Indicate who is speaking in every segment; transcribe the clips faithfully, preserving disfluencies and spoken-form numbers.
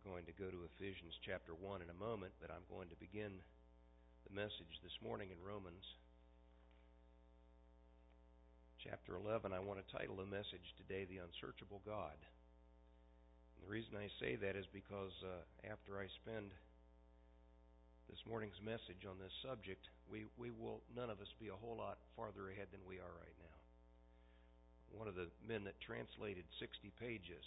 Speaker 1: going to go to Ephesians chapter one in a moment, but I'm going to begin the message this morning in Romans chapter eleven. I want to title the message today, The Unsearchable God. And the reason I say that is because uh, after I spend this morning's message on this subject, we, we will, none of us, be a whole lot farther ahead than we are right now. One of the men that translated sixty pages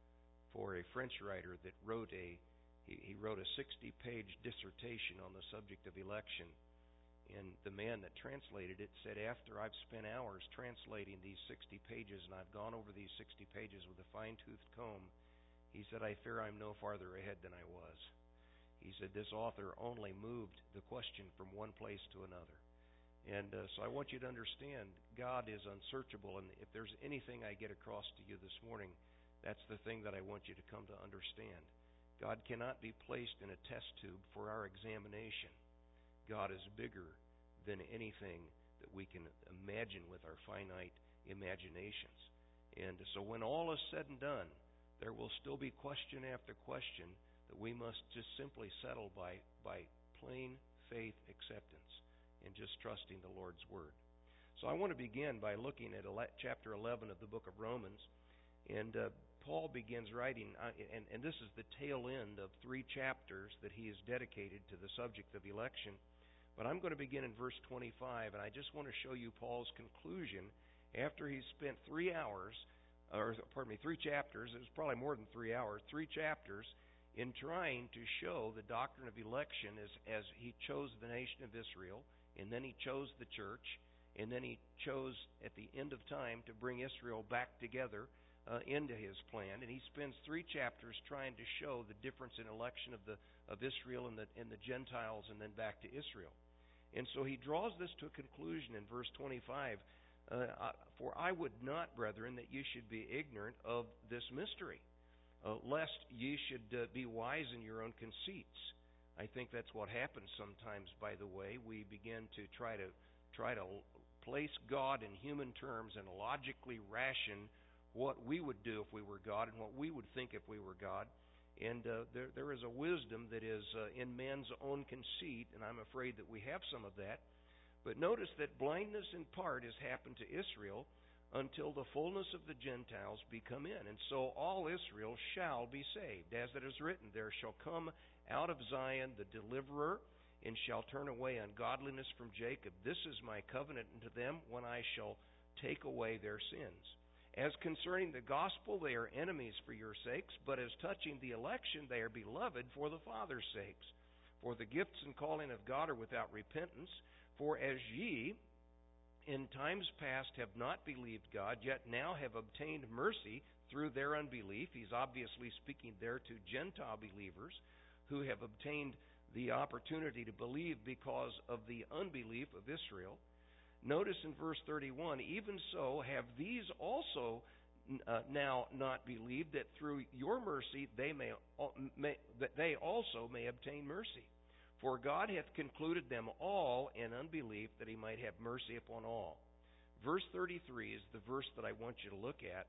Speaker 1: for a French writer that wrote a he, he wrote a sixty-page dissertation on the subject of election. And the man that translated it said, after I've spent hours translating these sixty pages and I've gone over these sixty pages with a fine-toothed comb, he said, I fear I'm no farther ahead than I was. He said, this author only moved the question from one place to another. And uh, so I want you to understand, God is unsearchable, and if there's anything I get across to you this morning, that's the thing that I want you to come to understand. God cannot be placed in a test tube for our examination. God is bigger than anything that we can imagine with our finite imaginations. And so when all is said and done, there will still be question after question that we must just simply settle by, by plain faith acceptance and just trusting the Lord's Word. So I want to begin by looking at chapter eleven of the book of Romans. And uh, Paul begins writing, uh, and, and this is the tail end of three chapters that he has dedicated to the subject of election. But I'm going to begin in verse twenty-five, and I just want to show you Paul's conclusion after he's spent three hours, or pardon me, three chapters, it was probably more than three hours, three chapters, in trying to show the doctrine of election as, as he chose the nation of Israel, and then he chose the church, and then he chose at the end of time to bring Israel back together uh, into his plan. And he spends three chapters trying to show the difference in election of the of Israel and the and the Gentiles, and then back to Israel. And so he draws this to a conclusion in verse twenty-five. Uh, For I would not, brethren, that you should be ignorant of this mystery, uh, lest ye should uh, be wise in your own conceits. I think that's what happens sometimes, by the way. We begin to try to try to place God in human terms and logically ration what we would do if we were God and what we would think if we were God. And uh, there there is a wisdom that is uh, in man's own conceit, and I'm afraid that we have some of that. But notice that blindness in part has happened to Israel until the fullness of the Gentiles be come in. And so all Israel shall be saved. As it is written, there shall come out of Zion the deliverer, and shall turn away ungodliness from Jacob. This is my covenant unto them, when I shall take away their sins. As concerning the gospel, they are enemies for your sakes, but as touching the election, they are beloved for the Father's sakes. For the gifts and calling of God are without repentance. For as ye in times past have not believed God, yet now have obtained mercy through their unbelief. He's obviously speaking there to Gentile believers who have obtained the opportunity to believe because of the unbelief of Israel. Notice in verse thirty-one, even so have these also uh, now not believed, that through your mercy they may, may that they also may obtain mercy. For God hath concluded them all in unbelief, that he might have mercy upon all. Verse thirty-three is the verse that I want you to look at.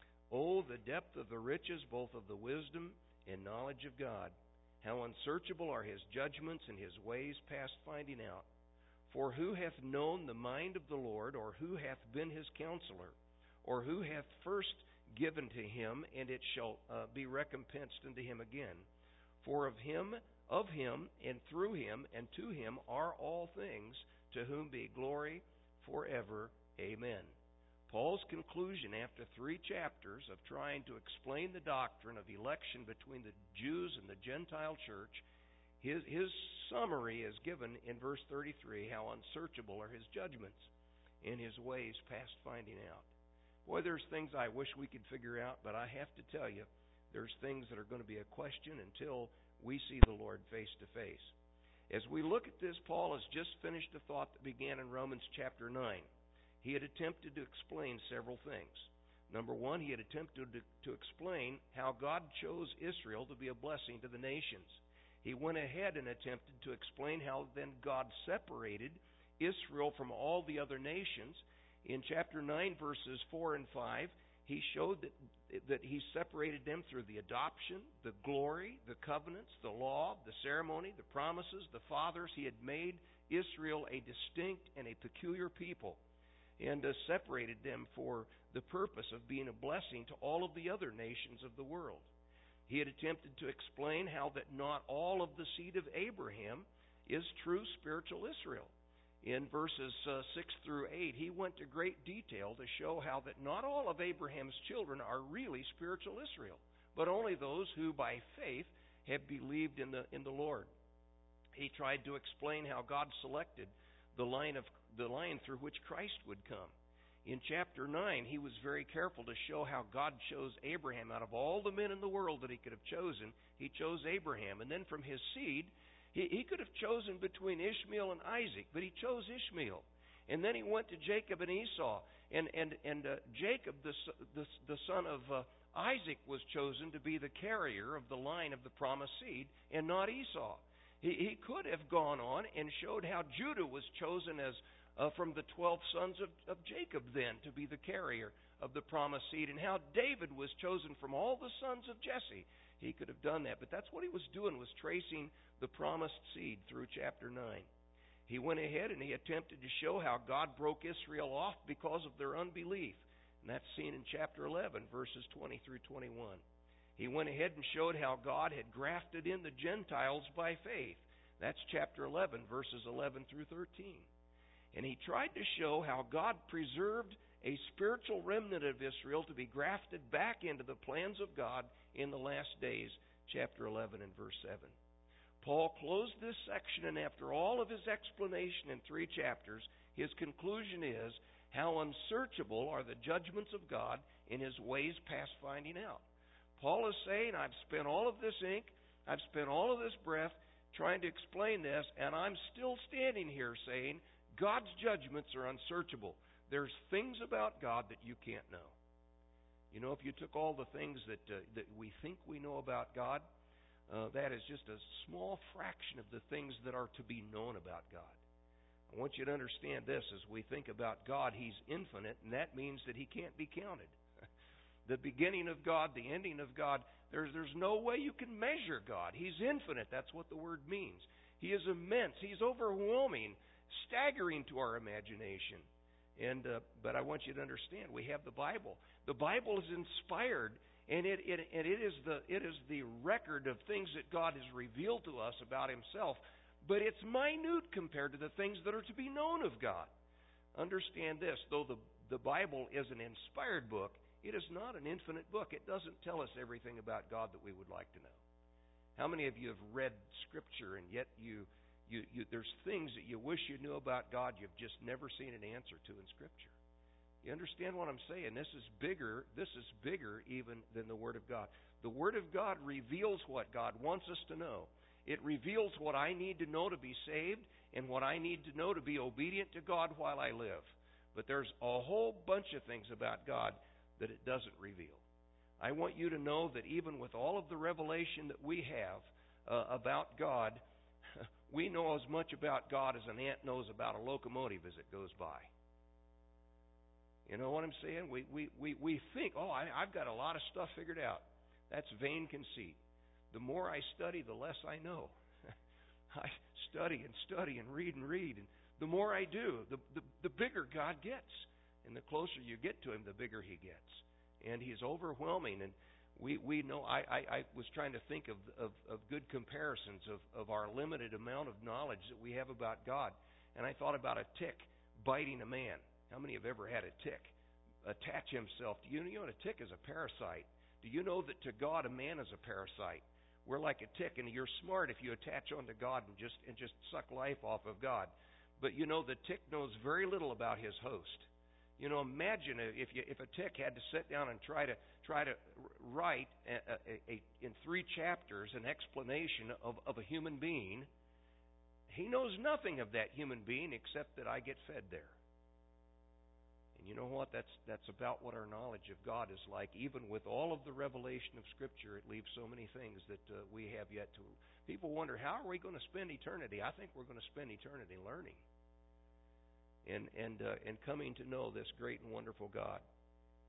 Speaker 1: Oh, the depth of the riches, both of the wisdom and knowledge of God! How unsearchable are his judgments, and his ways past finding out. For who hath known the mind of the Lord, or who hath been his counselor, or who hath first given to him, and it shall uh, be recompensed unto him again? For of him, of him, and through him, and to him are all things, to whom be glory forever. Amen. Paul's conclusion after three chapters of trying to explain the doctrine of election between the Jews and the Gentile church, his, his summary is given in verse thirty-three, how unsearchable are his judgments and his ways past finding out. Boy, there's things I wish we could figure out, but I have to tell you, there's things that are going to be a question until we see the Lord face to face. As we look at this, Paul has just finished a thought that began in Romans chapter nine. He had attempted to explain several things. Number one, he had attempted to, to explain how God chose Israel to be a blessing to the nations. He went ahead and attempted to explain how then God separated Israel from all the other nations. In chapter nine, verses four and five, He showed that, that He separated them through the adoption, the glory, the covenants, the law, the ceremony, the promises, the fathers. He had made Israel a distinct and a peculiar people, and uh, separated them for the purpose of being a blessing to all of the other nations of the world. He had attempted to explain how that not all of the seed of Abraham is true spiritual Israel. In verses uh, six through eight, he went to great detail to show how that not all of Abraham's children are really spiritual Israel, but only those who by faith have believed in the in the Lord. He tried to explain how God selected the line of the line through which Christ would come. In chapter nine, he was very careful to show how God chose Abraham. Out of all the men in the world that he could have chosen, he chose Abraham. And then from his seed, he, he could have chosen between Ishmael and Isaac, but he chose Ishmael. And then he went to Jacob and Esau. And, and, and uh, Jacob, the, the, the son of uh, Isaac, was chosen to be the carrier of the line of the promised seed, and not Esau. He, he could have gone on and showed how Judah was chosen as uh, from the twelve sons of, of Jacob then to be the carrier of the promised seed, and how David was chosen from all the sons of Jesse. He could have done that, but that's what he was doing, was tracing the promised seed through chapter nine. He went ahead and he attempted to show how God broke Israel off because of their unbelief, and that's seen in chapter eleven, verses twenty through twenty-one. He went ahead and showed how God had grafted in the Gentiles by faith. That's chapter eleven, verses eleven through thirteen. And he tried to show how God preserved a spiritual remnant of Israel to be grafted back into the plans of God in the last days, chapter eleven and verse seven. Paul closed this section, and after all of his explanation in three chapters, his conclusion is how unsearchable are the judgments of God in his ways past finding out. Paul is saying, I've spent all of this ink, I've spent all of this breath trying to explain this, and I'm still standing here saying God's judgments are unsearchable. There's things about God that you can't know. You know, if you took all the things that uh, that we think we know about God, uh, that is just a small fraction of the things that are to be known about God. I want you to understand this. As we think about God, He's infinite, and that means that He can't be counted. The beginning of God, the ending of God, there's, there's no way you can measure God. He's infinite. That's what the word means. He is immense. He's overwhelming, staggering to our imagination. And uh, but I want you to understand, we have the Bible. The Bible is inspired, and it, it and it is the it is the record of things that God has revealed to us about Himself. But it's minute compared to the things that are to be known of God. Understand this: though the the Bible is an inspired book, it is not an infinite book. It doesn't tell us everything about God that we would like to know. How many of you have read Scripture, and yet you You, you, there's things that you wish you knew about God you've just never seen an answer to in Scripture? You understand what I'm saying? This is bigger. This is bigger even than the Word of God. The Word of God reveals what God wants us to know. It reveals what I need to know to be saved and what I need to know to be obedient to God while I live. But there's a whole bunch of things about God that it doesn't reveal. I want you to know that even with all of the revelation that we have uh, about God, we know as much about God as an ant knows about a locomotive as it goes by. You know what I'm saying? We we, we, we think, oh, I, I've got a lot of stuff figured out. That's vain conceit. The more I study, the less I know. I study and study and read and read. And the more I do, the, the, the bigger God gets. And the closer you get to Him, the bigger He gets. And He's overwhelming. And We we know, I, I, I was trying to think of, of, of good comparisons of, of our limited amount of knowledge that we have about God. And I thought about a tick biting a man. How many have ever had a tick attach himself to you? You know what a tick is? A parasite. Do you know that to God a man is a parasite? We're like a tick, and you're smart if you attach onto God and just and just suck life off of God. But you know the tick knows very little about his host. You know, imagine if you, if a tick had to sit down and try to try to write a, a, a, in three chapters an explanation of, of a human being. He knows nothing of that human being except that I get fed there. And you know what? That's that's about what our knowledge of God is like. Even with all of the revelation of Scripture, it leaves so many things that uh, we have yet to. People wonder, how are we going to spend eternity? I think we're going to spend eternity learning. And and uh, and coming to know this great and wonderful God.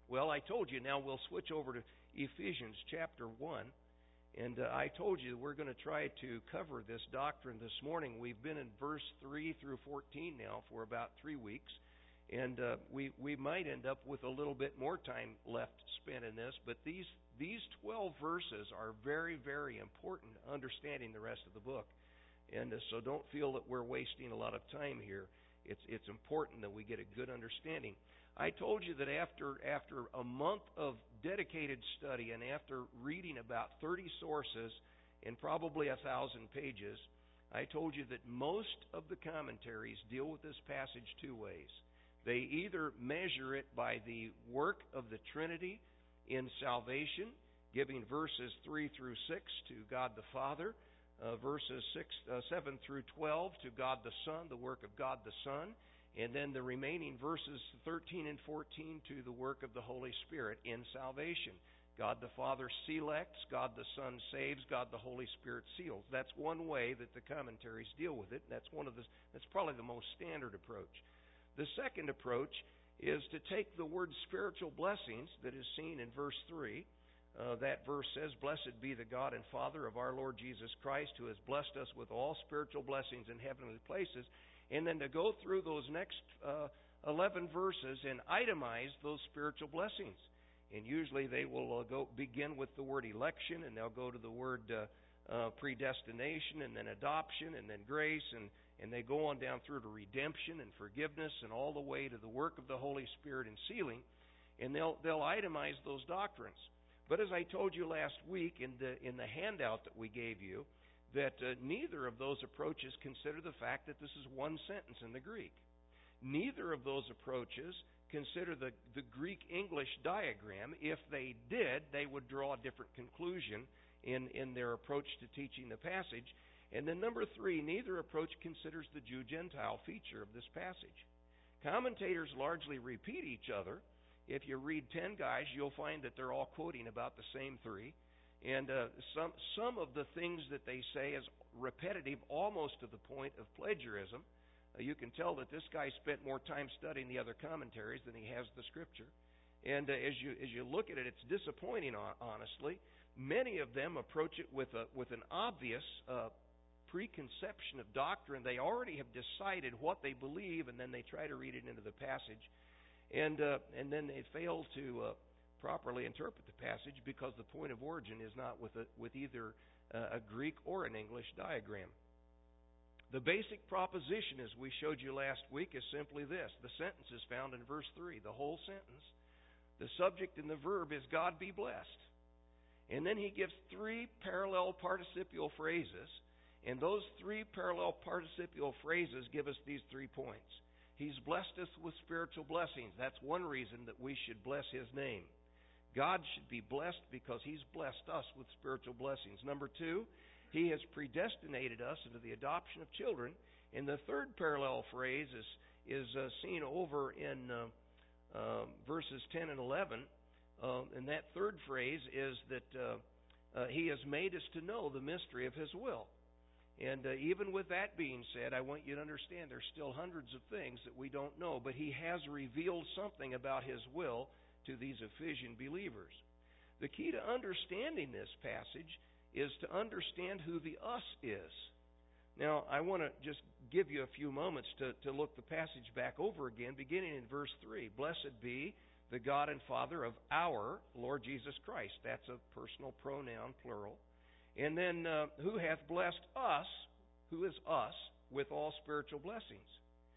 Speaker 1: Well, I told you, now we'll switch over to Ephesians chapter one. And uh, I told you we're going to try to cover this doctrine this morning. We've been in verse three through fourteen now for about three weeks. And uh, we we might end up with a little bit more time left spent in this. But these, these twelve verses are very, very important to understanding the rest of the book. And uh, so don't feel that we're wasting a lot of time here. It's, it's important that we get a good understanding. I told you that after after a month of dedicated study and after reading about thirty sources and probably a thousand pages, I told you that most of the commentaries deal with this passage two ways. They either measure it by the work of the Trinity in salvation, giving verses three through six to God the Father, uh, verses six, uh, seven through twelve to God the Son, the work of God the Son, and then the remaining verses thirteen and fourteen to the work of the Holy Spirit in salvation. God the Father selects, God the Son saves, God the Holy Spirit seals. That's one way that the commentaries deal with it. That's one of the that's probably the most standard approach. The second approach is to take the word spiritual blessings that is seen in verse three. Uh, that verse says, "Blessed be the God and Father of our Lord Jesus Christ, who has blessed us with all spiritual blessings in heavenly places." And then to go through those next uh, eleven verses and itemize those spiritual blessings. And usually they will uh, go begin with the word election, and they'll go to the word uh, uh, predestination, and then adoption, and then grace, and, and they go on down through to redemption and forgiveness, and all the way to the work of the Holy Spirit in sealing. And they'll they'll itemize those doctrines. But as I told you last week in the in the handout that we gave you, that uh, neither of those approaches consider the fact that this is one sentence in the Greek. Neither of those approaches consider the, the Greek-English diagram. If they did, they would draw a different conclusion in, in their approach to teaching the passage. And then number three, neither approach considers the Jew-Gentile feature of this passage. Commentators largely repeat each other. If you read ten guys, you'll find that they're all quoting about the same three. And uh, some some of the things that they say is repetitive, almost to the point of plagiarism. Uh, you can tell that this guy spent more time studying the other commentaries than he has the Scripture. And uh, as you as you look at it, it's disappointing, honestly. Many of them approach it with a with an obvious uh, preconception of doctrine. They already have decided what they believe, and then they try to read it into the passage, and uh, and then they fail to Uh, properly interpret the passage because the point of origin is not with a, with either uh, a Greek or an English diagram. The basic proposition, as we showed you last week, is simply this. The sentence is found in verse three, the whole sentence. The subject and the verb is God be blessed. And then he gives three parallel participial phrases, and those three parallel participial phrases give us these three points. He's blessed us with spiritual blessings. That's one reason that we should bless his name. God should be blessed because he's blessed us with spiritual blessings. Number two, he has predestinated us into the adoption of children. And the third parallel phrase is, is uh, seen over in uh, uh, verses ten and eleven. Uh, and that third phrase is that uh, uh, he has made us to know the mystery of his will. And uh, even with that being said, I want you to understand there's still hundreds of things that we don't know. But he has revealed something about his will to these Ephesian believers. The key to understanding this passage is to understand who the us is. Now, I want to just give you a few moments to, to look the passage back over again, beginning in verse three. Blessed be the God and Father of our Lord Jesus Christ. That's a personal pronoun, plural. And then, uh, who hath blessed us, who is us, with all spiritual blessings,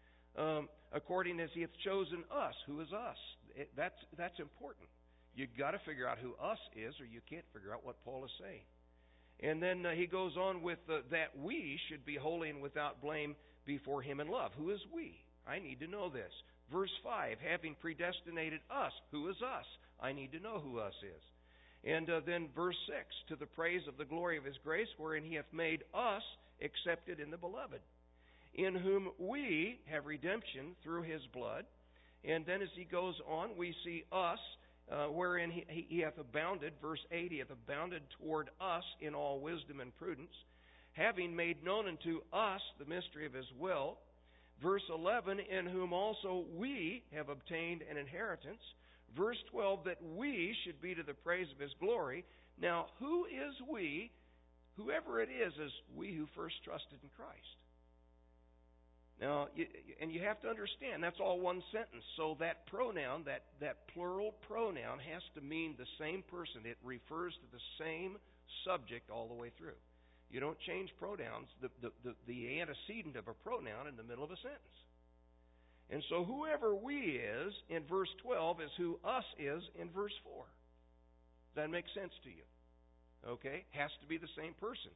Speaker 1: um, according as he hath chosen us, who is us. It, that's that's important. You've got to figure out who us is, or you can't figure out what Paul is saying. And then uh, he goes on with uh, that we should be holy and without blame before him in love. Who is we? I need to know this. Verse five, having predestinated us. Who is us? I need to know who us is. And uh, then verse six, to the praise of the glory of his grace, wherein he hath made us accepted in the beloved, in whom we have redemption through his blood. And then as he goes on, we see us, uh, wherein he, he hath abounded, verse eight, he hath abounded toward us in all wisdom and prudence, having made known unto us the mystery of his will. Verse eleven, in whom also we have obtained an inheritance. Verse twelve, that we should be to the praise of His glory. Now, who is we? Whoever it is, is we who first trusted in Christ. Now, you, and you have to understand, that's all one sentence. So that pronoun, that, that plural pronoun, has to mean the same person. It refers to the same subject all the way through. You don't change pronouns, the, the, the, the antecedent of a pronoun in the middle of a sentence. And so whoever we is in verse twelve is who us is in verse four. Does that make sense to you? Okay? Has to be the same person.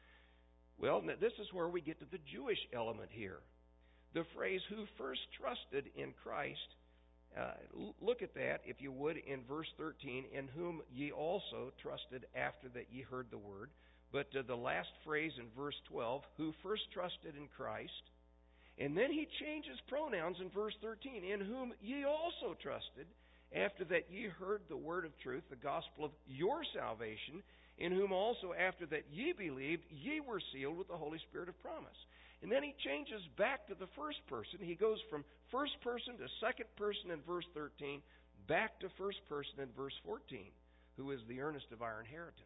Speaker 1: Well, this is where we get to the Jewish element here. The phrase, who first trusted in Christ, uh, look at that, if you would, in verse thirteen, in whom ye also trusted after that ye heard the word. But uh, the last phrase in verse twelve, who first trusted in Christ. And then he changes pronouns in verse thirteen, in whom ye also trusted, after that ye heard the word of truth, the gospel of your salvation, in whom also after that ye believed, ye were sealed with the Holy Spirit of promise. And then he changes back to the first person. He goes from first person to second person in verse thirteen, back to first person in verse fourteen, who is the earnest of our inheritance.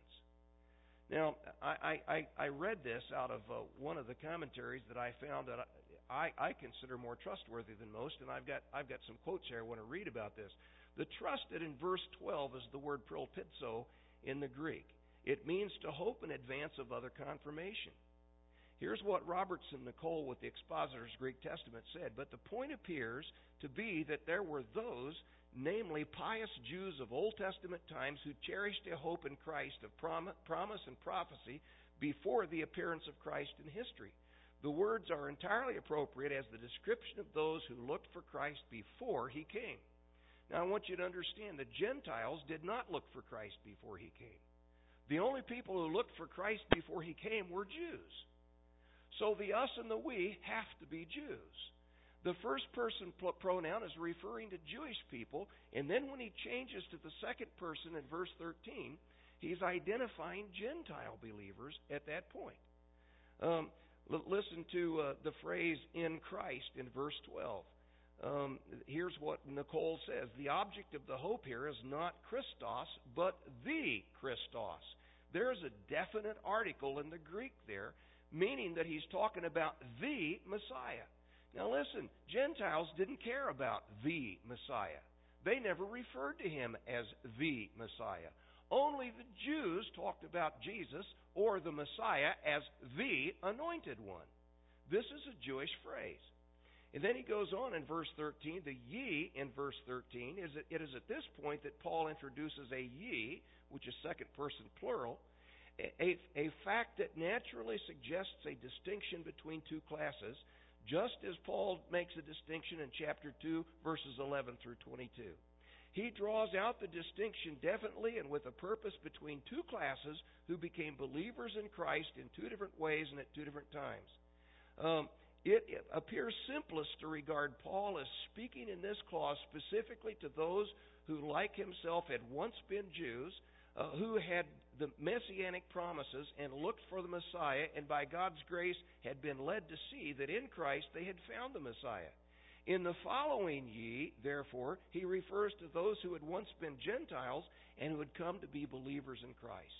Speaker 1: Now, I, I, I read this out of uh, one of the commentaries that I found that I, I consider more trustworthy than most, and I've got I've got some quotes here I want to read about this. The trusted in verse twelve is the word prolpitzo in the Greek. It means to hope in advance of other confirmation. Here's what Robertson Nicole with the Expositor's Greek Testament said, but the point appears to be that there were those, namely pious Jews of Old Testament times, who cherished a hope in Christ of prom- promise and prophecy before the appearance of Christ in history. The words are entirely appropriate as the description of those who looked for Christ before He came. Now I want you to understand, the Gentiles did not look for Christ before He came. The only people who looked for Christ before He came were Jews. So the us and the we have to be Jews. The first person pronoun is referring to Jewish people, and then when he changes to the second person in verse thirteen, he's identifying Gentile believers at that point. Um, l- listen to uh, the phrase in Christ in verse twelve. Um, here's what Nicole says. The object of the hope here is not Christos, but the Christos. There's a definite article in the Greek there, meaning that he's talking about the Messiah. Now listen, Gentiles didn't care about the Messiah. They never referred to Him as the Messiah. Only the Jews talked about Jesus or the Messiah as the Anointed One. This is a Jewish phrase. And then he goes on in verse thirteen, the ye in verse thirteen, is it is at this point that Paul introduces a ye, which is second person plural, a, a fact that naturally suggests a distinction between two classes, just as Paul makes a distinction in chapter two, verses eleven through twenty-two. He draws out the distinction definitely and with a purpose between two classes who became believers in Christ in two different ways and at two different times. Um, it, it appears simplest to regard Paul as speaking in this clause specifically to those who, like himself, had once been Jews, uh, who had the messianic promises and looked for the Messiah, and by God's grace had been led to see that in Christ they had found the Messiah. In the following ye, therefore, he refers to those who had once been Gentiles and who had come to be believers in Christ.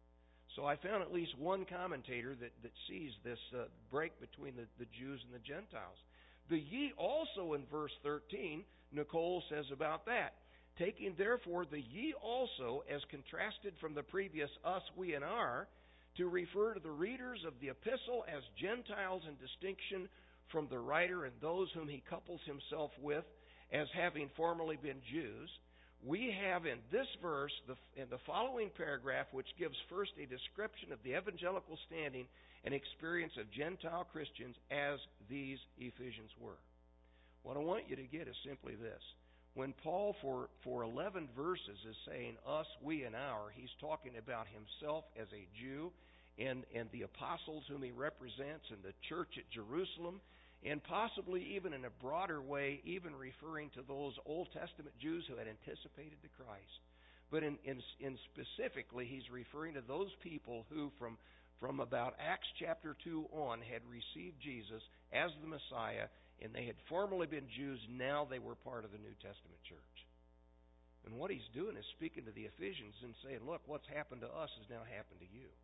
Speaker 1: So I found at least one commentator that, that sees this uh, break between the, the Jews and the Gentiles. The ye also in verse thirteen, Nicole says about that, taking therefore the ye also as contrasted from the previous us, we, and our, to refer to the readers of the epistle as Gentiles in distinction from the writer and those whom he couples himself with as having formerly been Jews. We have in this verse, the, in the following paragraph, which gives first a description of the evangelical standing and experience of Gentile Christians as these Ephesians were. What I want you to get is simply this. When Paul, for, for eleven verses, is saying us, we, and our, he's talking about himself as a Jew and, and the apostles whom he represents and the church at Jerusalem, and possibly even in a broader way, even referring to those Old Testament Jews who had anticipated the Christ. But in, in, in specifically, he's referring to those people who, from, from about Acts chapter two on, had received Jesus as the Messiah, and they had formerly been Jews, now they were part of the New Testament church. And what he's doing is speaking to the Ephesians and saying, look, what's happened to us has now happened to you.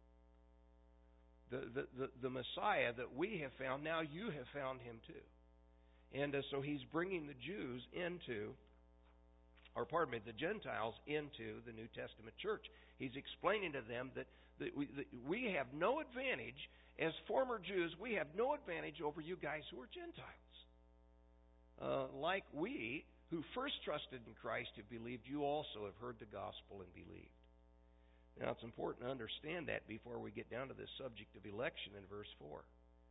Speaker 1: The, the, the, the Messiah that we have found, now you have found him too. And uh, so he's bringing the Jews into, or pardon me, the Gentiles into the New Testament church. He's explaining to them that, that, we, that we have no advantage, as former Jews, we have no advantage over you guys who are Gentiles. Uh, like we, who first trusted in Christ, have believed, you also have heard the gospel and believed. Now, it's important to understand that before we get down to this subject of election in verse four.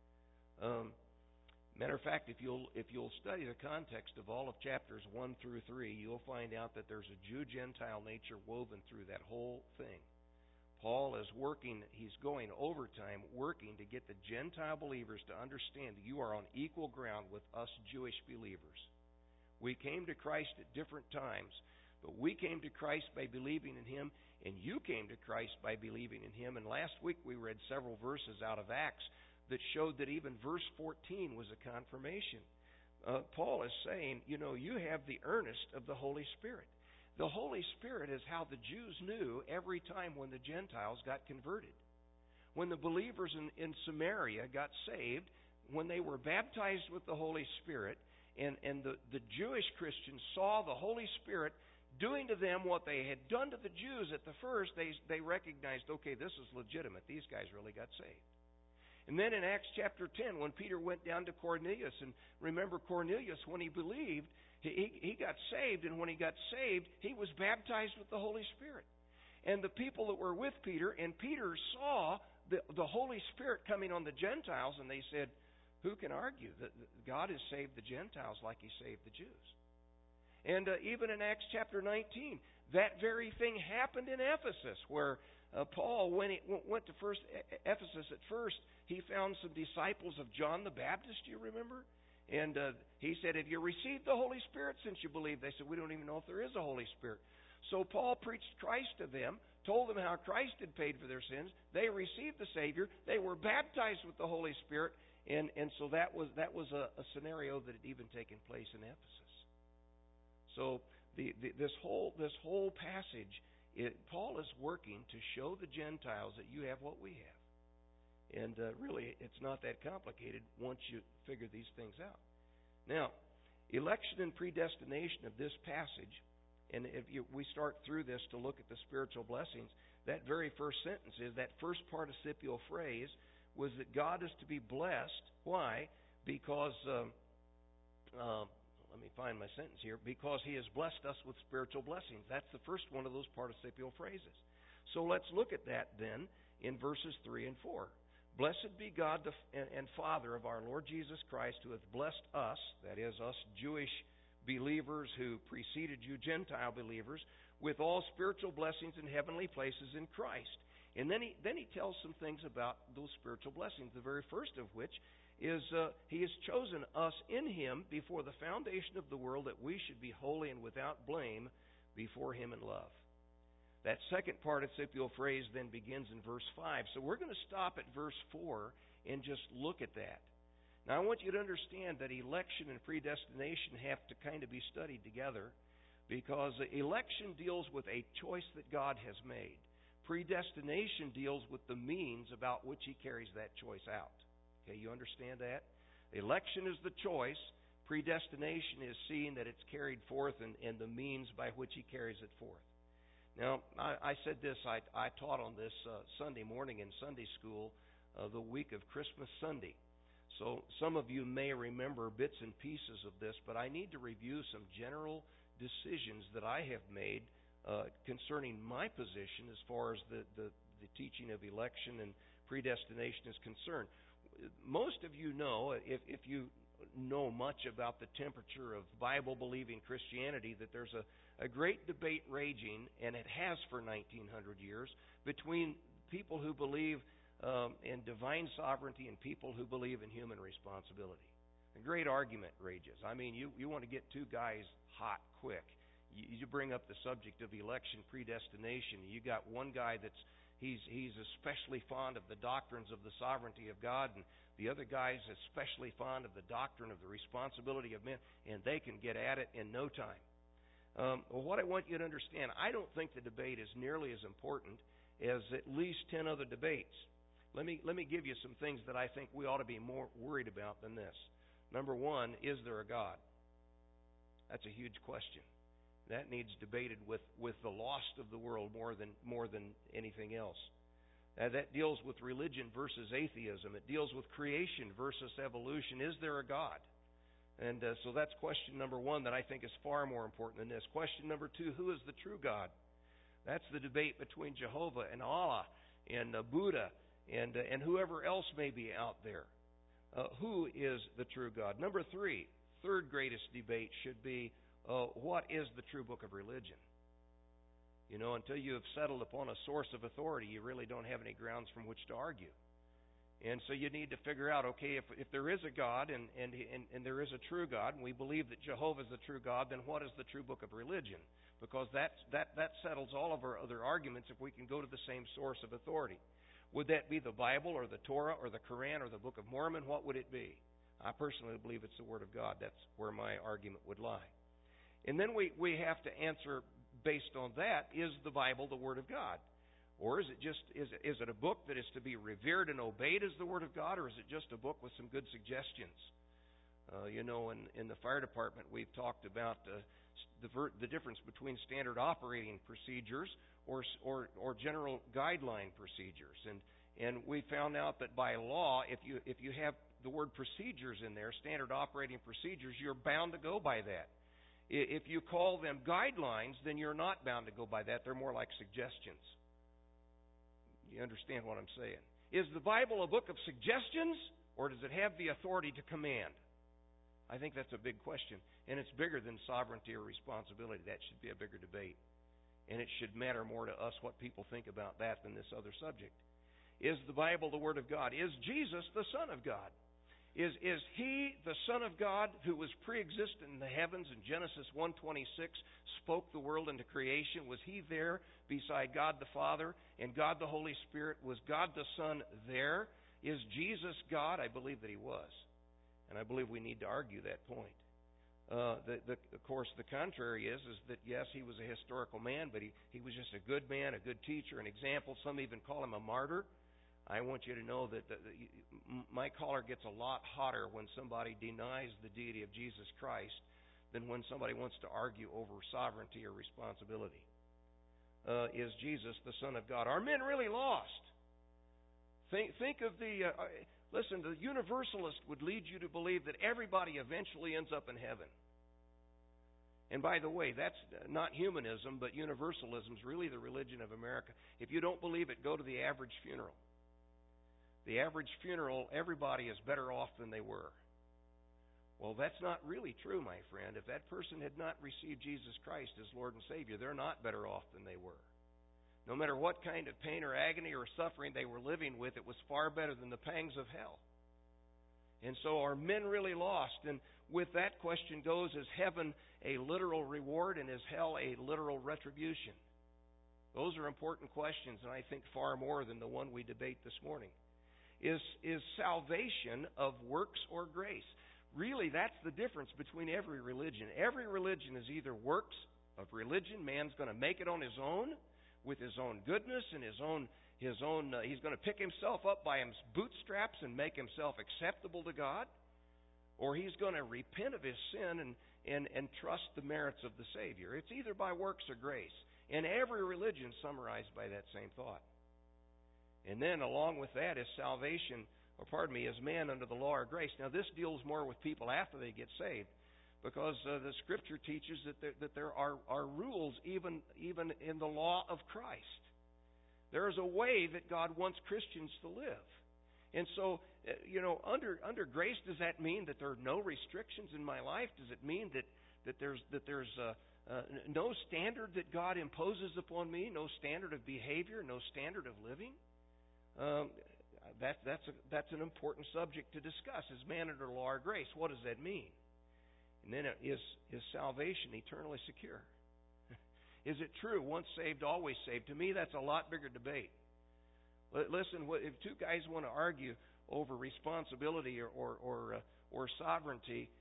Speaker 1: Um, matter of fact, if you'll if you'll study the context of all of chapters one through three, you'll find out that there's a Jew-Gentile nature woven through that whole thing. Paul is working, he's going overtime, working to get the Gentile believers to understand that you are on equal ground with us Jewish believers. We came to Christ at different times, but we came to Christ by believing in him, and you came to Christ by believing in him. And last week we read several verses out of Acts that showed that even verse fourteen was a confirmation. Uh, Paul is saying, you know, you have the earnest of the Holy Spirit. The Holy Spirit is how the Jews knew every time when the Gentiles got converted. When the believers in, in Samaria got saved, when they were baptized with the Holy Spirit, and, and the, the Jewish Christians saw the Holy Spirit doing to them what they had done to the Jews at the first, they, they recognized, okay, this is legitimate. These guys really got saved. And then in Acts chapter ten, when Peter went down to Cornelius, and remember Cornelius, when he believed, he, he got saved, and when he got saved, he was baptized with the Holy Spirit. And the people that were with Peter, and Peter saw the, the Holy Spirit coming on the Gentiles, and they said, who can argue that God has saved the Gentiles like he saved the Jews? And uh, even in Acts chapter nineteen, that very thing happened in Ephesus, where uh, Paul, when he went to first Ephesus at first, he found some disciples of John the Baptist, do you remember? And uh, he said, have you received the Holy Spirit since you believe? They said, we don't even know if there is a Holy Spirit. So Paul preached Christ to them, told them how Christ had paid for their sins. They received the Savior. They were baptized with the Holy Spirit. And, and so that was that was a, a scenario that had even taken place in Ephesus. So the, the, this whole this whole passage, it, Paul is working to show the Gentiles that you have what we have. And uh, really, it's not that complicated once you figure these things out. Now, election and predestination of this passage, and if you, we start through this to look at the spiritual blessings, that very first sentence is, that first participial phrase was that God is to be blessed. Why? Because, um, uh, let me find my sentence here, because he has blessed us with spiritual blessings. That's the first one of those participial phrases. So let's look at that then in verses three and four. Blessed be God and Father of our Lord Jesus Christ, who hath blessed us, that is, us Jewish believers who preceded you Gentile believers, with all spiritual blessings in heavenly places in Christ. And then he then he tells some things about those spiritual blessings, the very first of which is uh, he has chosen us in him before the foundation of the world, that we should be holy and without blame before him in love. That second participial phrase then begins in verse five. So we're going to stop at verse four and just look at that. Now I want you to understand that election and predestination have to kind of be studied together, because election deals with a choice that God has made. Predestination deals with the means about which he carries that choice out. Okay, you understand that? Election is the choice. Predestination is seeing that it's carried forth, and, and the means by which he carries it forth. Now, I, I said this, I, I taught on this uh, Sunday morning in Sunday school, uh, the week of Christmas Sunday. So some of you may remember bits and pieces of this, but I need to review some general decisions that I have made uh, concerning my position as far as the, the, the teaching of election and predestination is concerned. Most of you know, if, if you know much about the temperature of Bible-believing Christianity, that there's a, a great debate raging, and it has for nineteen hundred years, between people who believe um, in divine sovereignty and people who believe in human responsibility. A great argument rages. I mean, you, you want to get two guys hot quick. You, you bring up the subject of election predestination. You got one guy that's He's he's especially fond of the doctrines of the sovereignty of God, and the other guy's especially fond of the doctrine of the responsibility of men, and they can get at it in no time. Um, well, what I want you to understand, I don't think the debate is nearly as important as at least ten other debates. Let me let me give you some things that I think we ought to be more worried about than this. Number one, is there a God? That's a huge question. That needs debated with, with the lost of the world more than more than anything else. Uh, that deals with religion versus atheism. It deals with creation versus evolution. Is there a God? And uh, so that's question number one that I think is far more important than this. Question number two, who is the true God? That's the debate between Jehovah and Allah and uh, Buddha and, uh, and whoever else may be out there. Uh, who is the true God? Number three, third greatest debate should be, uh, what is the true book of religion? You know, until you have settled upon a source of authority, you really don't have any grounds from which to argue. And so you need to figure out, okay, if if there is a God and, and, and, and there is a true God, and we believe that Jehovah is the true God, then what is the true book of religion? Because that's, that, that settles all of our other arguments if we can go to the same source of authority. Would that be the Bible or the Torah or the Quran or the Book of Mormon? What would it be? I personally believe it's the Word of God. That's where my argument would lie. And then we, we have to answer, based on that, is the Bible the Word of God? Or is it just is it, is it a book that is to be revered and obeyed as the Word of God, or is it just a book with some good suggestions? Uh, you know, in, in the fire department, we've talked about uh, the, ver- the difference between standard operating procedures or, or or general guideline procedures, and and we found out that by law, if you if you have the word procedures in there, standard operating procedures, you're bound to go by that. If you call them guidelines, then you're not bound to go by that. They're more like suggestions. You understand what I'm saying? Is the Bible a book of suggestions, or does it have the authority to command? I think that's a big question, and it's bigger than sovereignty or responsibility. That should be a bigger debate, and it should matter more to us what people think about that than this other subject. Is the Bible the Word of God? Is Jesus the Son of God? Is is He the Son of God who was pre-existent in the heavens in Genesis one twenty-six, spoke the world into creation? Was He there beside God the Father and God the Holy Spirit? Was God the Son there? Is Jesus God? I believe that He was. And I believe we need to argue that point. Uh, the, the, of course, the contrary is, is that, yes, He was a historical man, but he, he was just a good man, a good teacher, an example. Some even call Him a martyr. I want you to know that the, the, my collar gets a lot hotter when somebody denies the deity of Jesus Christ than when somebody wants to argue over sovereignty or responsibility. Uh, is Jesus the Son of God? Are men really lost? Think, think of the... Uh, listen, the universalist would lead you to believe that everybody eventually ends up in heaven. And by the way, that's not humanism, but universalism is really the religion of America. If you don't believe it, go to the average funeral. The average funeral, everybody is better off than they were. Well, that's not really true, my friend. If that person had not received Jesus Christ as Lord and Savior, they're not better off than they were. No matter what kind of pain or agony or suffering they were living with, it was far better than the pangs of hell. And so are men really lost? And with that question goes, is heaven a literal reward and is hell a literal retribution? Those are important questions, and I think far more than the one we debate this morning. Is is salvation of works or grace? Really, that's the difference between every religion. Every religion is either works of religion. Man's going to make it on his own, with his own goodness and his own his own. Uh, he's going to pick himself up by his bootstraps and make himself acceptable to God, or he's going to repent of his sin and and and trust the merits of the Savior. It's either by works or grace, and every religion is summarized by that same thought. And then along with that is salvation, or pardon me, is man under the law or grace. Now this deals more with people after they get saved, because uh, the Scripture teaches that there, that there are, are rules even even in the law of Christ. There is a way that God wants Christians to live. And so, uh, you know, under under grace, does that mean that there are no restrictions in my life? Does it mean that, that there's that there's uh, uh, no standard that God imposes upon me, no standard of behavior, no standard of living? Um, that, that's a, that's an important subject to discuss. Is man under law or grace? What does that mean? And then is is salvation eternally secure? Is it true, once saved, always saved? To me, that's a lot bigger debate. Listen, if two guys want to argue over responsibility or or or, uh, or sovereignty,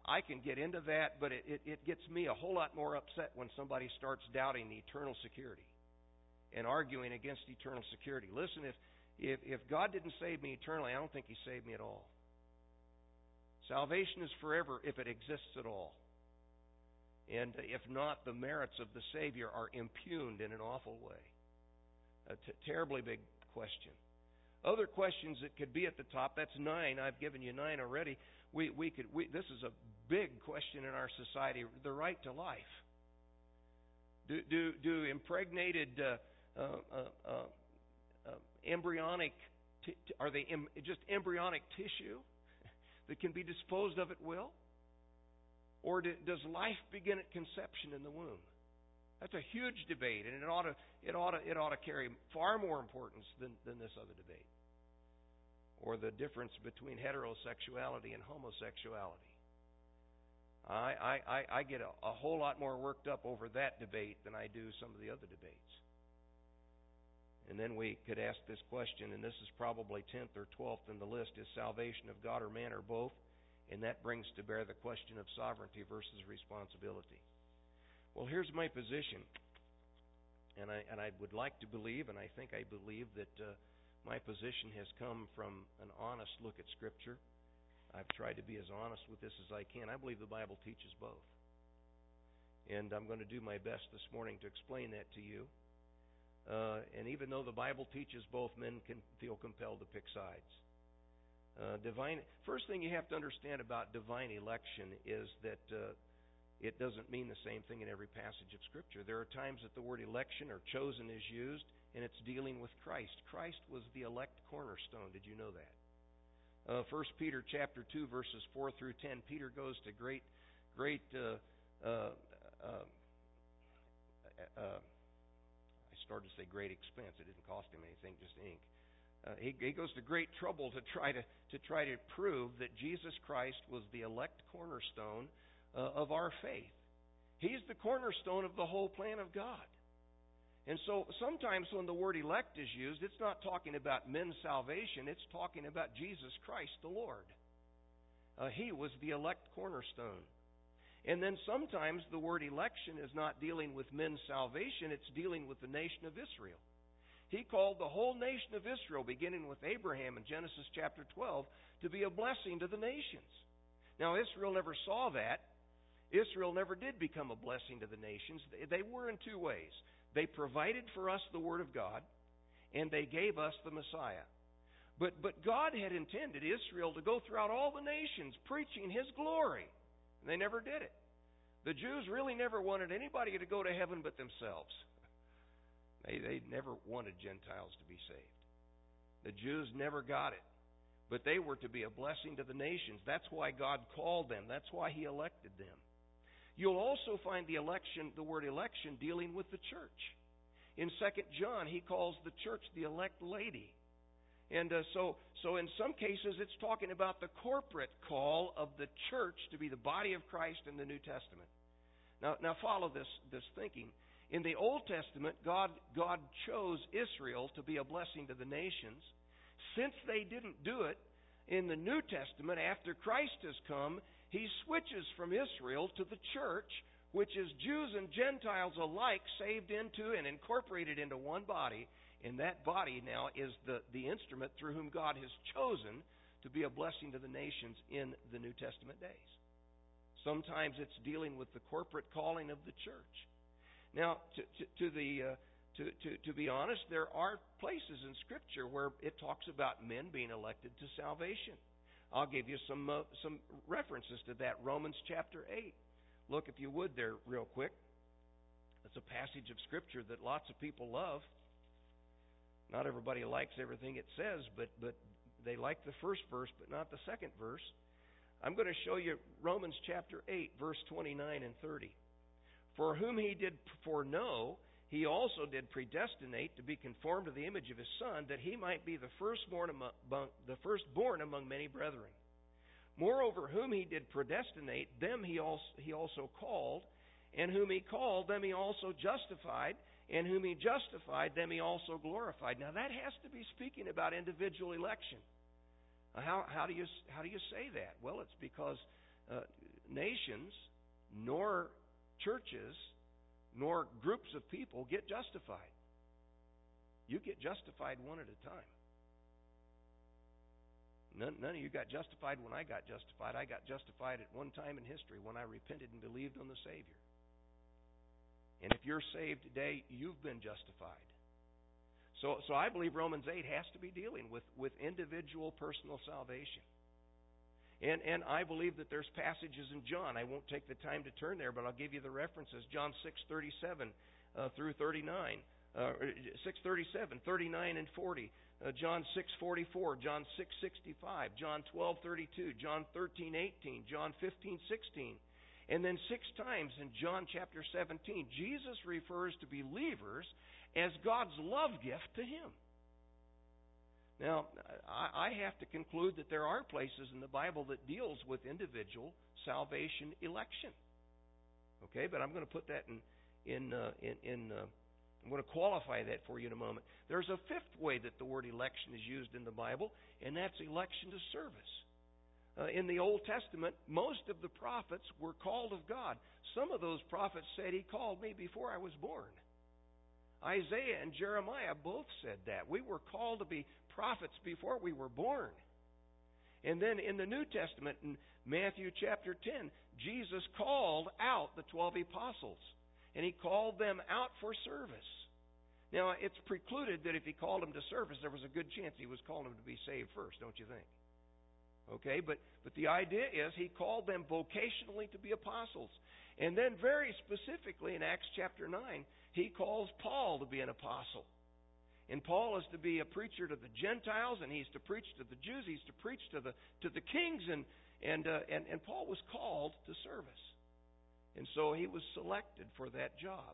Speaker 1: I can get into that, but it, it, it gets me a whole lot more upset when somebody starts doubting eternal security and arguing against eternal security. Listen, if, if, if God didn't save me eternally, I don't think He saved me at all. Salvation is forever if it exists at all. And if not, the merits of the Savior are impugned in an awful way. A t- terribly big question. Other questions that could be at the top, that's nine. I've given you nine already. We, we could. We, this is a big question in our society, the right to life. Do, do, do impregnated uh, uh, uh, uh, embryonic, t- are they em- just embryonic tissue that can be disposed of at will? Or do, does life begin at conception in the womb? That's a huge debate, and it ought to it ought to it ought to carry far more importance than, than this other debate. Or the difference between heterosexuality and homosexuality. I I, I get a, a whole lot more worked up over that debate than I do some of the other debates. And then we could ask this question, and this is probably tenth or twelfth in the list: is salvation of God or man or both? And that brings to bear the question of sovereignty versus responsibility. Well, here's my position, and I and I would like to believe, and I think I believe that uh, my position has come from an honest look at Scripture. I've tried to be as honest with this as I can. I believe the Bible teaches both, and I'm going to do my best this morning to explain that to you. Uh, and even though the Bible teaches both, men can feel compelled to pick sides. Uh, divine. First thing you have to understand about divine election is that uh, it doesn't mean the same thing in every passage of Scripture. There are times that the word election or chosen is used, and it's dealing with Christ. Christ was the elect cornerstone. Did you know that? Uh, First Peter chapter two, verses four through ten. Peter goes to great, great. Uh, uh, uh, uh, I started to say great expense. It didn't cost him anything, just ink. Uh, he, he goes to great trouble to try to to try to prove that Jesus Christ was the elect cornerstone uh, of our faith. He's the cornerstone of the whole plan of God. And so sometimes when the word elect is used, it's not talking about men's salvation. It's talking about Jesus Christ, the Lord. Uh, he was the elect cornerstone. And then sometimes the word election is not dealing with men's salvation. It's dealing with the nation of Israel. He called the whole nation of Israel, beginning with Abraham in Genesis chapter twelve, to be a blessing to the nations. Now, Israel never saw that. Israel never did become a blessing to the nations. They were in two ways. They provided for us the Word of God, and they gave us the Messiah. But, but God had intended Israel to go throughout all the nations preaching His glory. And they never did it. The Jews really never wanted anybody to go to heaven but themselves. They, they never wanted Gentiles to be saved. The Jews never got it. But they were to be a blessing to the nations. That's why God called them. That's why He elected them. You'll also find the election, the word election, dealing with the church. In Second John, he calls the church the elect lady. And uh, so, so in some cases, it's talking about the corporate call of the church to be the body of Christ in the New Testament. Now, now follow this, this thinking. In the Old Testament, God, God chose Israel to be a blessing to the nations. Since they didn't do it, in the New Testament, after Christ has come, He switches from Israel to the church, which is Jews and Gentiles alike saved into and incorporated into one body. And that body now is the, the instrument through whom God has chosen to be a blessing to the nations in the New Testament days. Sometimes it's dealing with the corporate calling of the church. Now, to, to, to the uh, to, to to be honest, there are places in Scripture where it talks about men being elected to salvation. I'll give you some uh, some references to that. Romans chapter eight. Look, if you would, there real quick. It's a passage of Scripture that lots of people love. Not everybody likes everything it says, but but they like the first verse, but not the second verse. I'm going to show you Romans chapter eight, verse twenty-nine and thirty. For whom He did foreknow, He also did predestinate to be conformed to the image of His Son, that He might be the firstborn among, the firstborn among many brethren. Moreover, whom He did predestinate, them He also, he also called, and whom He called, them He also justified, and whom He justified, them He also glorified. Now that has to be speaking about individual election. How, how do you how do you say that? Well, it's because uh, nations, nor churches, nor groups of people get justified. You get justified one at a time. None, none of you got justified when I got justified. I got justified at one time in history when I repented and believed on the Savior. And if you're saved today, you've been justified. So, so I believe Romans eight has to be dealing with, with individual personal salvation. And and I believe that there's passages in John. I won't take the time to turn there, but I'll give you the references. John six thirty-seven uh, through thirty-nine. Uh, six thirty-seven, thirty-nine, and forty. Uh, John six forty-four, John six sixty-five, John twelve thirty-two, John thirteen eighteen, John fifteen sixteen. And then six times in John chapter seventeen, Jesus refers to believers as God's love gift to Him. Now, I have to conclude that there are places in the Bible that deals with individual salvation election. Okay, but I'm going to put that in in uh, in, in uh, I'm going to qualify that for you in a moment. There's a fifth way that the word election is used in the Bible, and that's election to service. Uh, in the Old Testament, most of the prophets were called of God. Some of those prophets said, He called me before I was born. Isaiah and Jeremiah both said that. We were called to be prophets before we were born. And then in the New Testament, in Matthew chapter ten, Jesus called out the twelve apostles. And He called them out for service. Now, it's precluded that if He called them to service, there was a good chance He was calling them to be saved first, don't you think? Okay, but, but the idea is He called them vocationally to be apostles. And then very specifically in Acts chapter nine, He calls Paul to be an apostle. And Paul is to be a preacher to the Gentiles, and he's to preach to the Jews. He's to preach to the to the kings, and and uh, and, and Paul was called to service. And so he was selected for that job.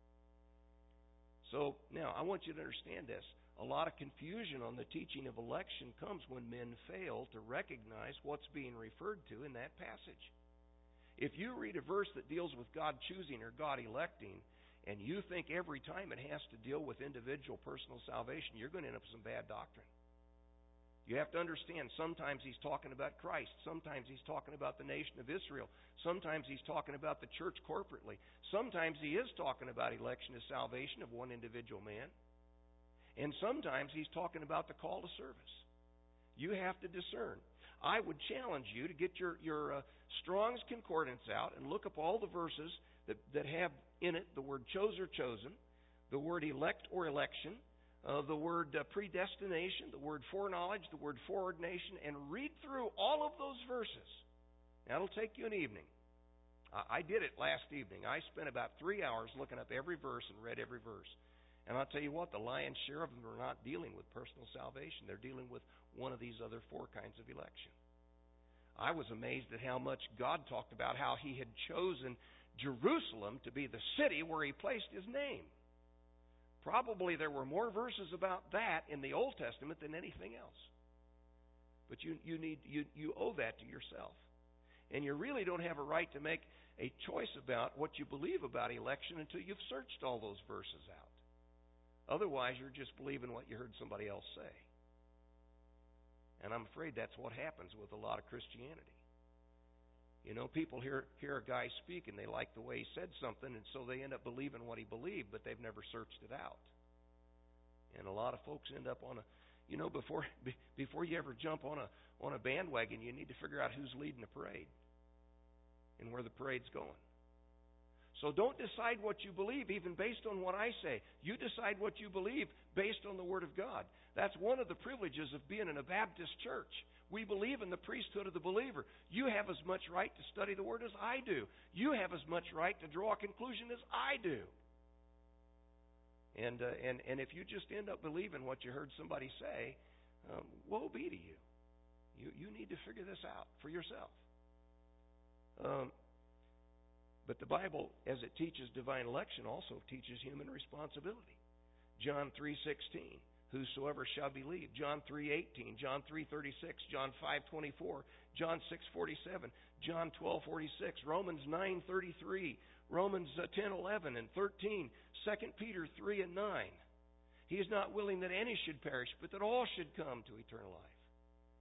Speaker 1: So now I want you to understand this. A lot of confusion on the teaching of election comes when men fail to recognize what's being referred to in that passage. If you read a verse that deals with God choosing or God electing, and you think every time it has to deal with individual personal salvation, you're going to end up with some bad doctrine. You have to understand, sometimes He's talking about Christ. Sometimes He's talking about the nation of Israel. Sometimes He's talking about the church corporately. Sometimes He is talking about election to salvation of one individual man. And sometimes He's talking about the call to service. You have to discern. I would challenge you to get your, your uh, Strong's Concordance out and look up all the verses that, that have in it the word chose or chosen, the word elect or election, Uh, the word uh, predestination, the word foreknowledge, the word foreordination, and read through all of those verses. That'll take you an evening. I, I did it last evening. I spent about three hours looking up every verse and read every verse. And I'll tell you what, the lion's share of them are not dealing with personal salvation. They're dealing with one of these other four kinds of election. I was amazed at how much God talked about how He had chosen Jerusalem to be the city where He placed His name. Probably there were more verses about that in the Old Testament than anything else. But you you need you, you owe that to yourself. And you really don't have a right to make a choice about what you believe about election until you've searched all those verses out. Otherwise, you're just believing what you heard somebody else say. And I'm afraid that's what happens with a lot of Christianity. You know, people hear hear a guy speak and they like the way he said something, and so they end up believing what he believed, but they've never searched it out. And a lot of folks end up on a, you know, before before you ever jump on a on a bandwagon, you need to figure out who's leading the parade and where the parade's going. So don't decide what you believe even based on what I say. You decide what you believe based on the Word of God. That's one of the privileges of being in a Baptist church. We believe in the priesthood of the believer. You have as much right to study the Word as I do. You have as much right to draw a conclusion as I do. And uh, and and if you just end up believing what you heard somebody say, um, woe be to you. You you need to figure this out for yourself. Um, but the Bible, as it teaches divine election, also teaches human responsibility. John three sixteen. Whosoever shall believe. John three eighteen, John three thirty-six, John five twenty-four, John six forty-seven, John twelve forty-six, Romans nine thirty-three, Romans ten eleven and thirteen, Second Peter three and nine. He is not willing that any should perish, but that all should come to eternal life.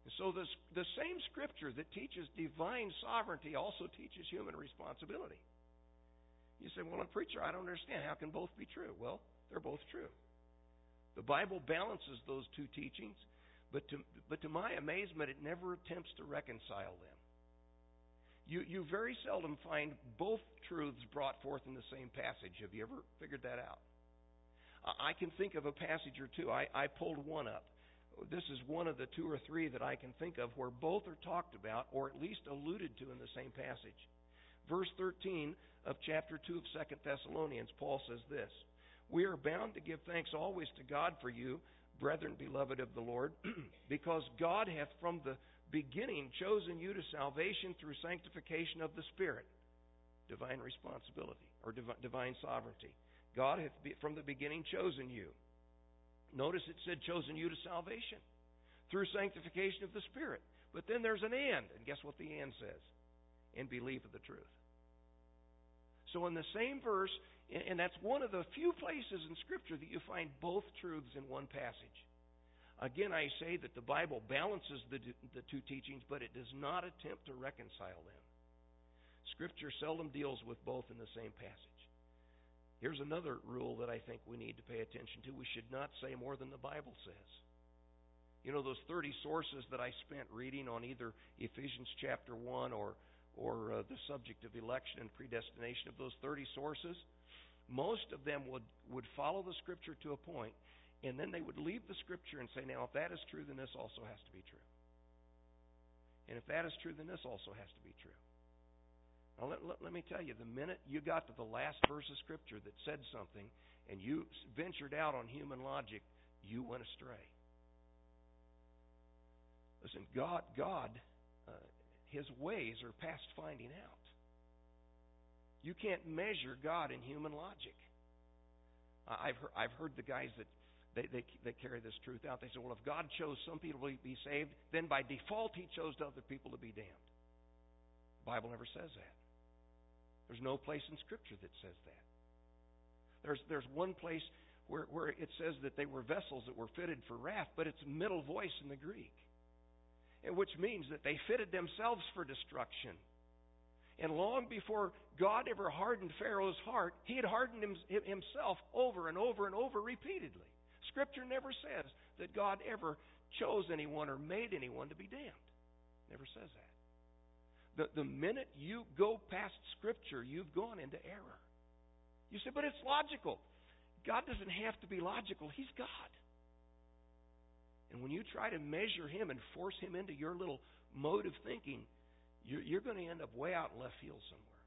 Speaker 1: So this, the same Scripture that teaches divine sovereignty also teaches human responsibility. You say, well, a preacher, I don't understand. How can both be true? Well, they're both true. The Bible balances those two teachings, but to, but to my amazement, it never attempts to reconcile them. You, you very seldom find both truths brought forth in the same passage. Have you ever figured that out? I can think of a passage or two. I, I pulled one up. This is one of the two or three that I can think of where both are talked about or at least alluded to in the same passage. Verse thirteen of chapter two of Second Thessalonians, Paul says this, "We are bound to give thanks always to God for you, brethren beloved of the Lord, because God hath from the beginning chosen you to salvation through sanctification of the Spirit." Divine responsibility or divi- divine sovereignty. God hath be, from the beginning chosen you. Notice it said chosen you to salvation through sanctification of the Spirit. But then there's an and, and guess what the and says? And believe of the truth. So in the same verse, and that's one of the few places in Scripture that you find both truths in one passage. Again, I say that the Bible balances the, the two teachings, but it does not attempt to reconcile them. Scripture seldom deals with both in the same passage. Here's another rule that I think we need to pay attention to. We should not say more than the Bible says. You know, those thirty sources that I spent reading on either Ephesians chapter one or, or uh, the subject of election and predestination, of those thirty sources, most of them would, would follow the Scripture to a point, and then they would leave the Scripture and say, now, if that is true, then this also has to be true. And if that is true, then this also has to be true. Now, let, let, let me tell you, the minute you got to the last verse of Scripture that said something and you ventured out on human logic, you went astray. Listen, God, God, uh, His ways are past finding out. You can't measure God in human logic. I've heard, I've heard the guys that they, they, they carry this truth out. They say, well, if God chose some people to be saved, then by default He chose other people to be damned. The Bible never says that. There's no place in Scripture that says that. There's there's one place where, where it says that they were vessels that were fitted for wrath, but it's middle voice in the Greek, and which means that they fitted themselves for destruction. And long before God ever hardened Pharaoh's heart, he had hardened him, himself over and over and over repeatedly. Scripture never says that God ever chose anyone or made anyone to be damned. Never says that. The, the minute you go past Scripture, you've gone into error. You say, but it's logical. God doesn't have to be logical. He's God. And when you try to measure Him and force Him into your little mode of thinking, you're, you're going to end up way out in left field somewhere.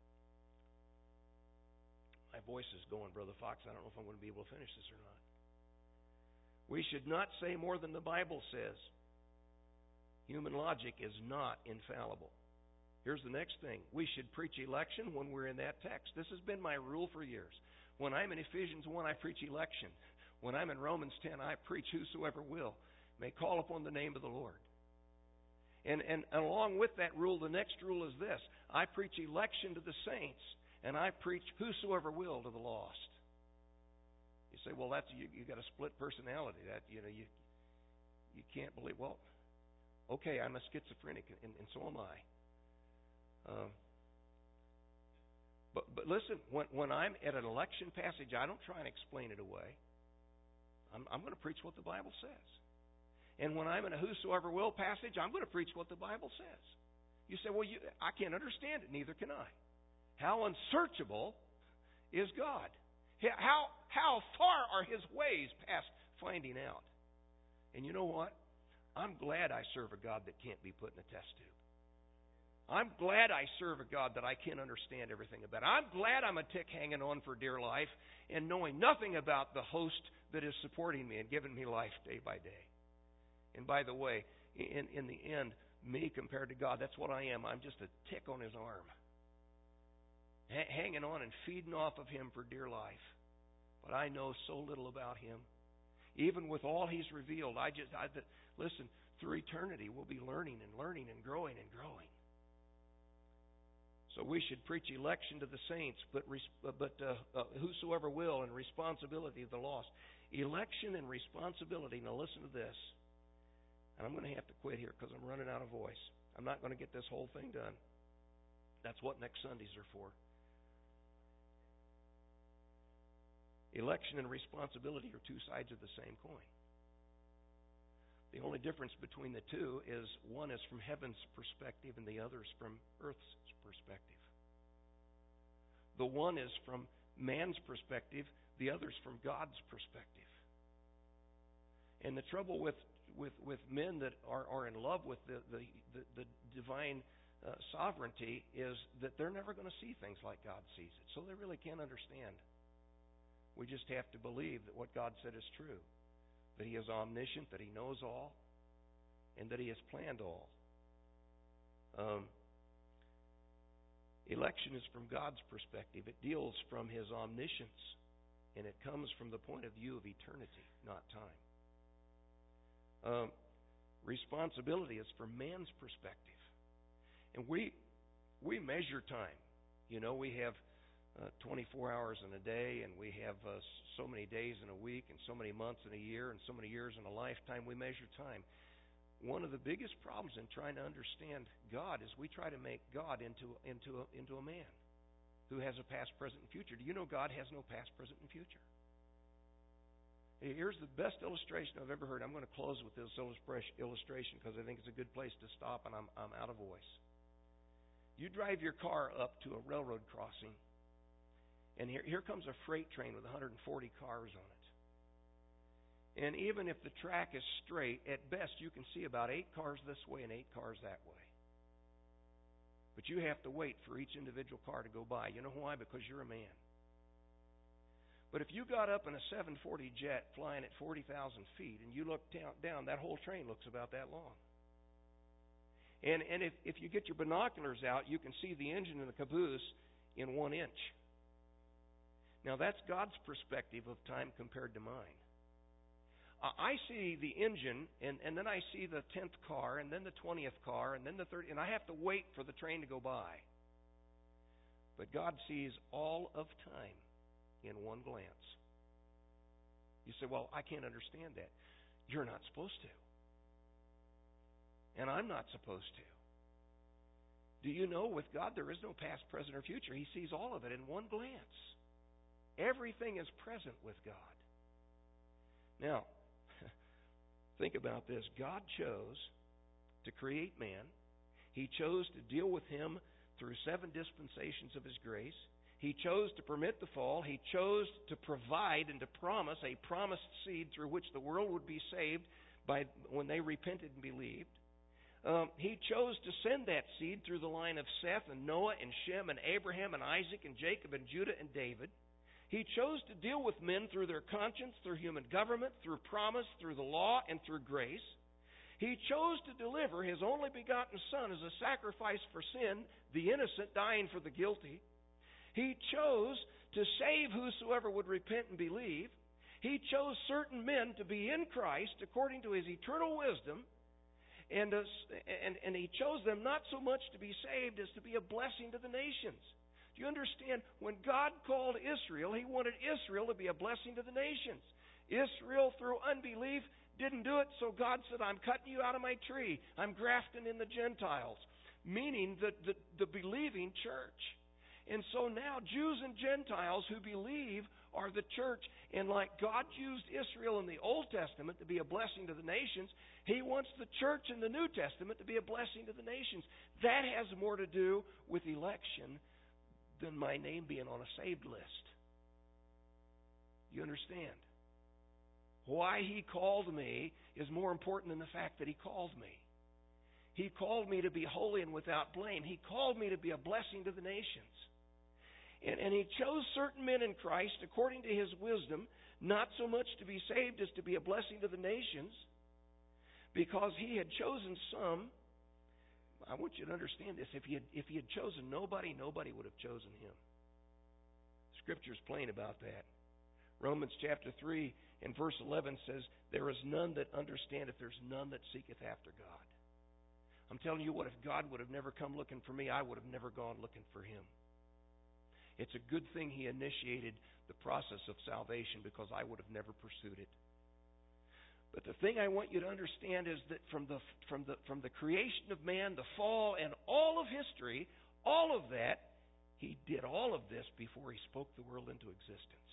Speaker 1: My voice is going, Brother Fox. I don't know if I'm going to be able to finish this or not. We should not say more than the Bible says. Human logic is not infallible. Here's the next thing. We should preach election when we're in that text. This has been my rule for years. When I'm in Ephesians one, I preach election. When I'm in Romans ten, I preach whosoever will may call upon the name of the Lord. And, and, and along with that rule, the next rule is this. I preach election to the saints, and I preach whosoever will to the lost. You say, well, that's you, you got a split personality. That you know you you can't believe. Well, okay, I'm a schizophrenic, and, and so am I. Um, but but listen, when when I'm at an election passage, I don't try and explain it away. I'm, I'm going to preach what the Bible says. And when I'm in a whosoever will passage, I'm going to preach what the Bible says. You say, well, you, I can't understand it. Neither can I. How unsearchable is God? How how far are His ways past finding out? And you know what? I'm glad I serve a God that can't be put in a test tube. I'm glad I serve a God that I can't understand everything about. I'm glad I'm a tick hanging on for dear life and knowing nothing about the host that is supporting me and giving me life day by day. And by the way, in, in the end, me compared to God, that's what I am. I'm just a tick on His arm, H- hanging on and feeding off of Him for dear life. But I know so little about Him. Even with all He's revealed, I just I, listen. Through eternity, we'll be learning and learning and growing and growing. So we should preach election to the saints, but but uh, uh, whosoever will, and responsibility of the lost. Election and responsibility. Now listen to this. And I'm going to have to quit here because I'm running out of voice. I'm not going to get this whole thing done. That's what next Sundays are for. Election and responsibility are two sides of the same coin. The only difference between the two is one is from heaven's perspective and the other is from earth's perspective. The one is from man's perspective, the other is from God's perspective. And the trouble with with, with men that are, are in love with the, the, the, the divine uh, sovereignty is that they're never going to see things like God sees it. So they really can't understand. We just have to believe that what God said is true. That He is omniscient, that He knows all, and that He has planned all. Um, election is from God's perspective. It deals from His omniscience, and it comes from the point of view of eternity, not time. Um, responsibility is from man's perspective. And we we measure time. You know, we have uh, twenty-four hours in a day, and we have uh, so many days in a week, and so many months in a year, and so many years in a lifetime. We measure time. One of the biggest problems in trying to understand God is we try to make God into into a, into a man who has a past, present, and future. Do you know God has no past, present, and future? Here's the best illustration I've ever heard. I'm going to close with this illustration because I think it's a good place to stop, and I'm I'm out of voice. You drive your car up to a railroad crossing, and here here comes a freight train with one hundred forty cars on it. And even if the track is straight, at best you can see about eight cars this way and eight cars that way. But you have to wait for each individual car to go by. You know why? Because you're a man. But if you got up in a seven forty jet flying at forty thousand feet and you look down, down, that whole train looks about that long. And and if, if you get your binoculars out, you can see the engine and the caboose in one inch. Now that's God's perspective of time compared to mine. I see the engine, and, and then I see the tenth car, and then the twentieth car, and then the thirtieth, and I have to wait for the train to go by. But God sees all of time in one glance. You say, well, I can't understand that. You're not supposed to. And I'm not supposed to. Do you know with God there is no past, present, or future? He sees all of it in one glance. Everything is present with God. Now, think about this. God chose to create man. He chose to deal with him through seven dispensations of His grace. He chose to permit the fall. He chose to provide and to promise a promised seed through which the world would be saved by when they repented and believed. Um, he chose to send that seed through the line of Seth and Noah and Shem and Abraham and Isaac and Jacob and Judah and David. He chose to deal with men through their conscience, through human government, through promise, through the law, and through grace. He chose to deliver His only begotten Son as a sacrifice for sin, the innocent dying for the guilty. He chose to save whosoever would repent and believe. He chose certain men to be in Christ according to His eternal wisdom. And, uh, and, and He chose them not so much to be saved as to be a blessing to the nations. Do you understand? When God called Israel, He wanted Israel to be a blessing to the nations. Israel, through unbelief, didn't do it, so God said, I'm cutting you out of my tree. I'm grafting in the Gentiles, meaning the, the, the believing church. And so now Jews and Gentiles who believe are the church. And like God used Israel in the Old Testament to be a blessing to the nations, He wants the church in the New Testament to be a blessing to the nations. That has more to do with election than my name being on a saved list. You understand? Why He called me is more important than the fact that He called me. He called me to be holy and without blame. He called me to be a blessing to the nations. And, and He chose certain men in Christ according to His wisdom, not so much to be saved as to be a blessing to the nations, because He had chosen some. I want you to understand this. If he had, if he had chosen nobody, nobody would have chosen Him. Scripture's plain about that. Romans chapter three and verse eleven says, there is none that understandeth, there's none that seeketh after God. I'm telling you what, if God would have never come looking for me, I would have never gone looking for Him. It's a good thing He initiated the process of salvation because I would have never pursued it. But the thing I want you to understand is that from the from the from the creation of man, the fall, and all of history, all of that, He did all of this before He spoke the world into existence.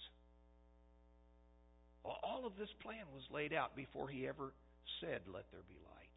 Speaker 1: All of this plan was laid out before He ever said, "Let there be light."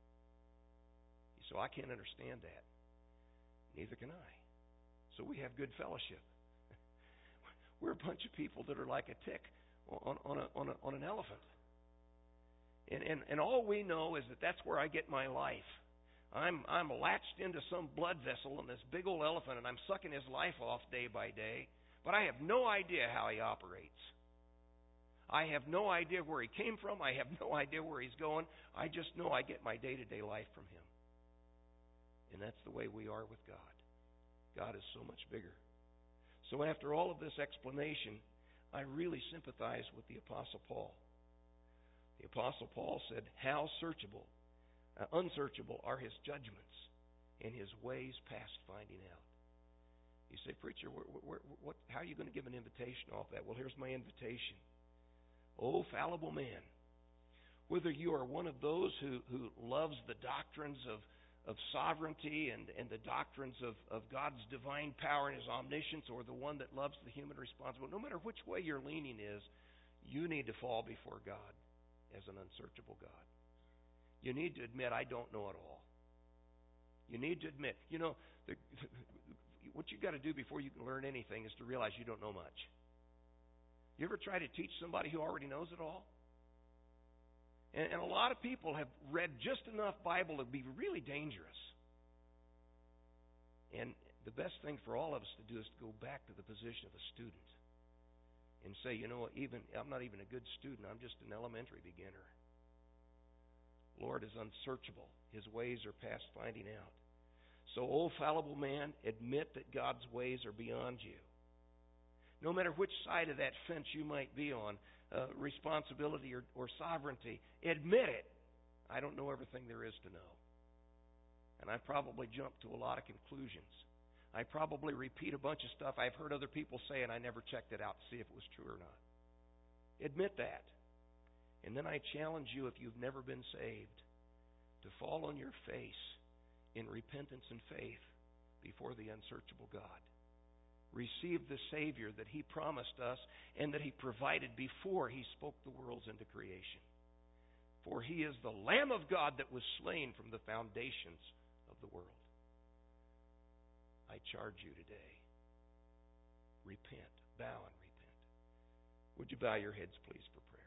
Speaker 1: So I can't understand that. Neither can I. So we have good fellowship. We're a bunch of people that are like a tick on, on, a, on, a, on an elephant. And, and, and all we know is that that's where I get my life. I'm, I'm latched into some blood vessel in this big old elephant, and I'm sucking his life off day by day. But I have no idea how he operates. I have no idea where he came from. I have no idea where he's going. I just know I get my day-to-day life from him. And that's the way we are with God. God is so much bigger. So after all of this explanation, I really sympathize with the Apostle Paul. The Apostle Paul said, how searchable, uh, unsearchable are his judgments, and his ways past finding out. You say, preacher, where, where, what, how are you going to give an invitation off that? Well, here's my invitation. O fallible man, whether you are one of those who, who loves the doctrines of of sovereignty and, and the doctrines of, of God's divine power and His omniscience, or the one that loves the human responsibility, no matter which way your leaning is, you need to fall before God as an unsearchable God. You need to admit, I don't know it all. You need to admit, you know, the, what you've got to do before you can learn anything is to realize you don't know much. You ever try to teach somebody who already knows it all? And, and a lot of people have read just enough Bible to be really dangerous. And the best thing for all of us to do is to go back to the position of a student and say, you know, even I'm not even a good student. I'm just an elementary beginner. Lord is unsearchable. His ways are past finding out. So, O fallible man, admit that God's ways are beyond you. No matter which side of that fence you might be on, uh, responsibility or, or sovereignty, admit it. I don't know everything there is to know. And I probably jump to a lot of conclusions. I probably repeat a bunch of stuff I've heard other people say, and I never checked it out to see if it was true or not. Admit that. And then I challenge you, if you've never been saved, to fall on your face in repentance and faith before the unsearchable God. Receive the Savior that He promised us and that He provided before He spoke the worlds into creation. For He is the Lamb of God that was slain from the foundations of the world. I charge you today. Repent. Bow and repent. Would you bow your heads, please, for prayer?